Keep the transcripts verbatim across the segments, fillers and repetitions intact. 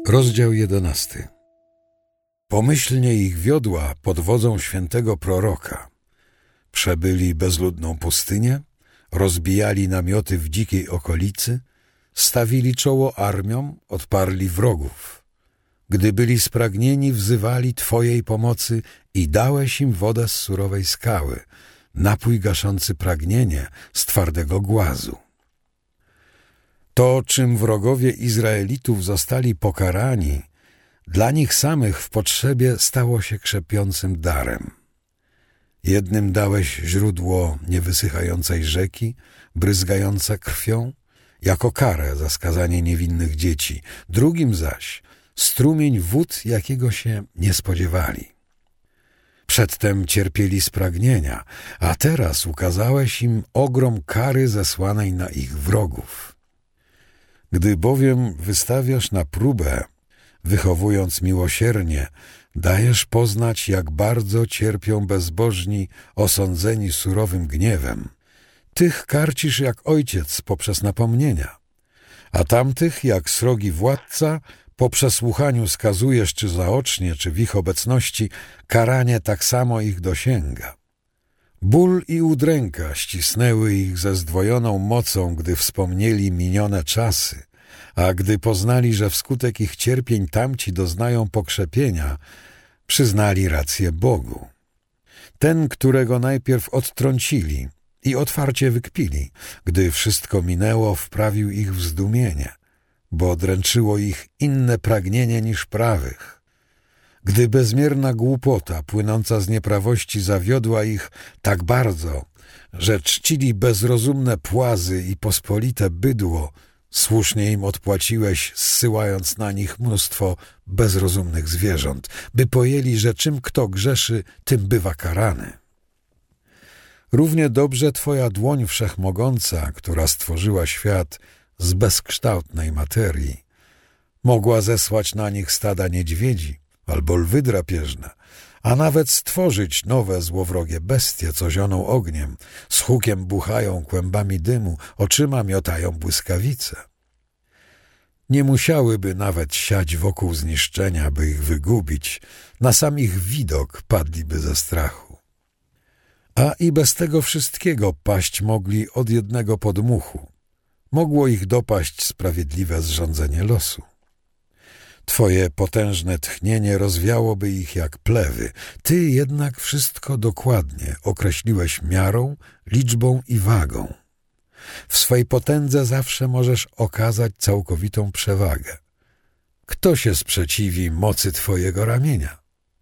Rozdział jedenasty. Pomyślnie ich wiodła pod wodzą świętego proroka. Przebyli bezludną pustynię, rozbijali namioty w dzikiej okolicy, stawili czoło armiom, odparli wrogów. Gdy byli spragnieni, wzywali Twojej pomocy i dałeś im wodę z surowej skały, napój gaszący pragnienie z twardego głazu. To, czym wrogowie Izraelitów zostali pokarani, dla nich samych w potrzebie stało się krzepiącym darem. Jednym dałeś źródło niewysychającej rzeki, bryzgające krwią, jako karę za skazanie niewinnych dzieci, drugim zaś strumień wód, jakiego się nie spodziewali. Przedtem cierpieli z pragnienia, a teraz ukazałeś im ogrom kary zesłanej na ich wrogów. Gdy bowiem wystawiasz na próbę, wychowując miłosiernie, dajesz poznać, jak bardzo cierpią bezbożni, osądzeni surowym gniewem. Tych karcisz jak ojciec poprzez napomnienia, a tamtych jak srogi władca po przesłuchaniu skazujesz czy zaocznie, czy w ich obecności, karanie tak samo ich dosięga. Ból i udręka ścisnęły ich ze zdwojoną mocą, gdy wspomnieli minione czasy, a gdy poznali, że wskutek ich cierpień tamci doznają pokrzepienia, przyznali rację Bogu. Ten, którego najpierw odtrącili i otwarcie wykpili, gdy wszystko minęło, wprawił ich w zdumienie, bo dręczyło ich inne pragnienie niż prawych. Gdy bezmierna głupota płynąca z nieprawości zawiodła ich tak bardzo, że czcili bezrozumne płazy i pospolite bydło, słusznie im odpłaciłeś, zsyłając na nich mnóstwo bezrozumnych zwierząt, by pojęli, że czym kto grzeszy, tym bywa karany. Równie dobrze Twoja dłoń wszechmogąca, która stworzyła świat z bezkształtnej materii, mogła zesłać na nich stada niedźwiedzi albo lwy drapieżne, a nawet stworzyć nowe złowrogie bestie, co zioną ogniem, z hukiem buchają kłębami dymu, oczyma miotają błyskawice. Nie musiałyby nawet siać wokół zniszczenia, by ich wygubić, na sam ich widok padliby ze strachu. A i bez tego wszystkiego paść mogli od jednego podmuchu. Mogło ich dopaść sprawiedliwe zrządzenie losu. Twoje potężne tchnienie rozwiałoby ich jak plewy. Ty jednak wszystko dokładnie określiłeś miarą, liczbą i wagą. W swej potędze zawsze możesz okazać całkowitą przewagę. Kto się sprzeciwi mocy Twojego ramienia?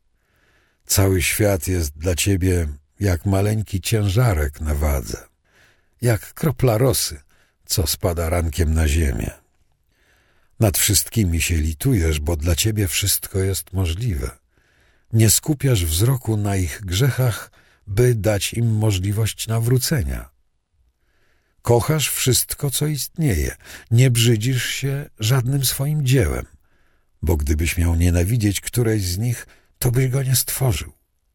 Cały świat jest dla Ciebie jak maleńki ciężarek na wadze, jak kropla rosy, co spada rankiem na ziemię. Nad wszystkimi się litujesz, bo dla Ciebie wszystko jest możliwe. Nie skupiasz wzroku na ich grzechach, by dać im możliwość nawrócenia. Kochasz wszystko, co istnieje. Nie brzydzisz się żadnym swoim dziełem, bo gdybyś miał nienawidzieć którejś z nich, to byś go nie stworzył.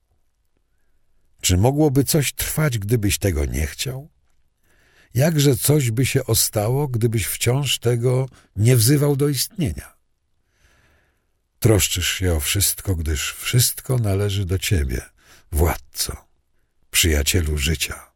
Czy mogłoby coś trwać, gdybyś tego nie chciał? Jakże coś by się ostało, gdybyś wciąż tego nie wzywał do istnienia? Troszczysz się o wszystko, gdyż wszystko należy do Ciebie, Władco, Przyjacielu życia.